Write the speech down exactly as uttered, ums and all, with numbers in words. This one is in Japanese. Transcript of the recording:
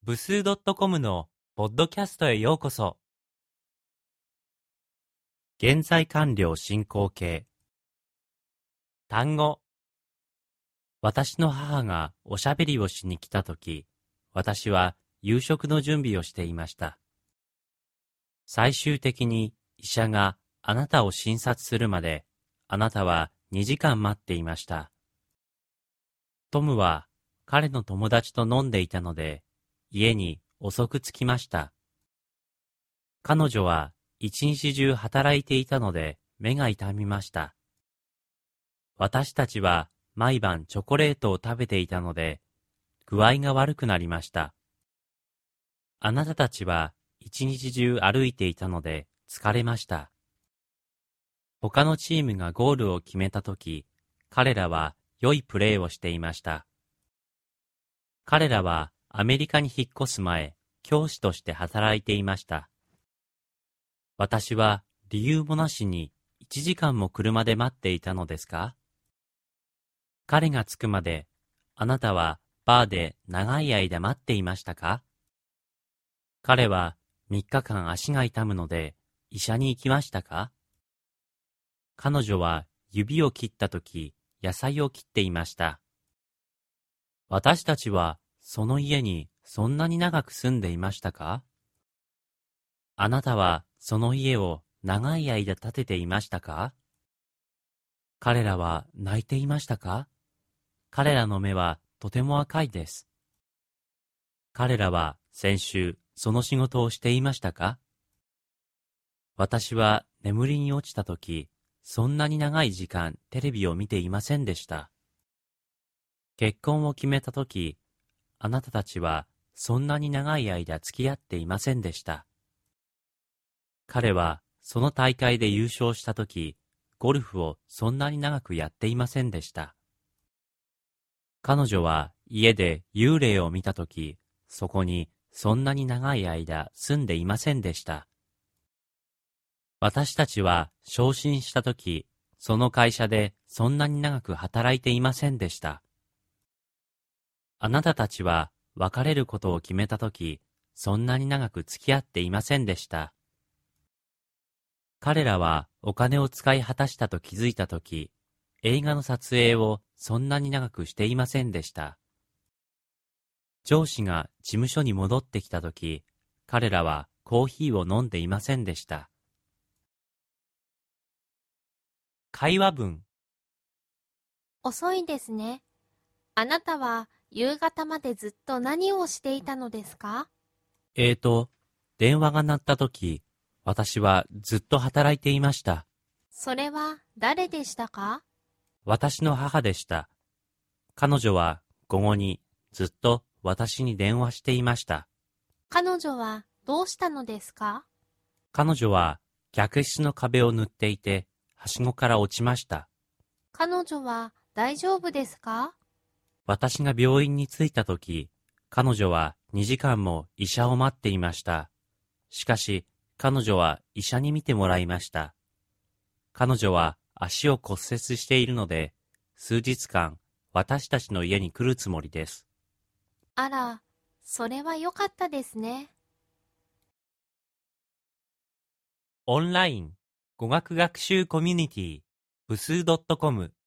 部数 .com のポッドキャストへようこそ。現在完了進行形。単語。私の母がおしゃべりをしに来たとき、私は夕食の準備をしていました。最終的に医者があなたを診察するまで、あなたはにじかん待っていました。トムは彼の友達と飲んでいたので、家に遅く着きました。彼女は一日中働いていたので目が痛みました。私たちは毎晩チョコレートを食べていたので具合が悪くなりました。あなたたちは一日中歩いていたので疲れました。他のチームがゴールを決めたとき、彼らは良いプレーをしていました。彼らはアメリカに引っ越す前、教師として働いていました。私は理由もなしにいちじかんも車で待っていたのですか？彼が着くまで、あなたはバーで長い間待っていましたか？彼はみっかかん足が痛むので医者に行きましたか？彼女は指を切ったとき、野菜を切っていました。私たちはその家にそんなに長く住んでいましたか？あなたはその家を長い間建てていましたか？彼らは泣いていましたか？彼らの目はとても赤いです。彼らは先週その仕事をしていましたか？私は眠りに落ちたとき、そんなに長い時間テレビを見ていませんでした。結婚を決めたとき、あなたたちはそんなに長い間付き合っていませんでした。彼はその大会で優勝したとき、ゴルフをそんなに長くやっていませんでした。彼女は家で幽霊を見たとき、そこにそんなに長い間住んでいませんでした。私たちは昇進したとき、その会社でそんなに長く働いていませんでした。あなたたちは別れることを決めたとき、そんなに長く付き合っていませんでした。彼らはお金を使い果たしたと気づいたとき、映画の撮影をそんなに長くしていませんでした。上司が事務所に戻ってきたとき、彼らはコーヒーを飲んでいませんでした。会話文。 遅いですね。あなたは夕方までずっと何をしていたのですか？ えーと、電話が鳴ったとき、私はずっと働いていました。 それは誰でしたか？ 私の母でした。彼女は午後にずっと私に電話していました。 彼女はどうしたのですか？ 彼女は客室の壁を塗っていて、はしごから落ちました。 彼女は大丈夫ですか？ 私が病院に着いたとき、彼女はにじかんも医者を待っていました。しかし、彼女は医者に診てもらいました。彼女は足を骨折しているので、数日間、私たちの家に来るつもりです。 あら、それは良かったですね。 オンライン語学学習コミュニティ部数 .com